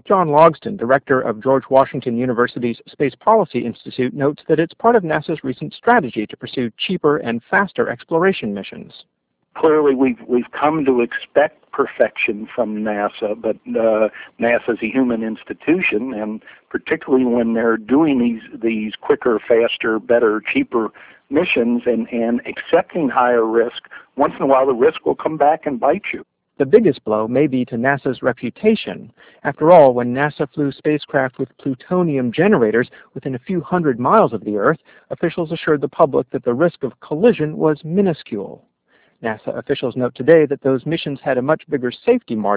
John Logsdon, director of George Washington University's Space Policy Institute, notes that it's part of NASA's recent strategy to pursue cheaper and faster exploration missions. Clearly, we've come to expect perfection from NASA, but NASA is a human institution, and particularly when they're doing these quicker, faster, better, cheaper missions and accepting higher risk, once in a while the risk will come back and bite you. The biggest blow may be to NASA's reputation. After all, when NASA flew spacecraft with plutonium generators within a few hundred miles of the Earth, officials assured the public that the risk of collision was minuscule. NASA officials note today that those missions had a much bigger safety margin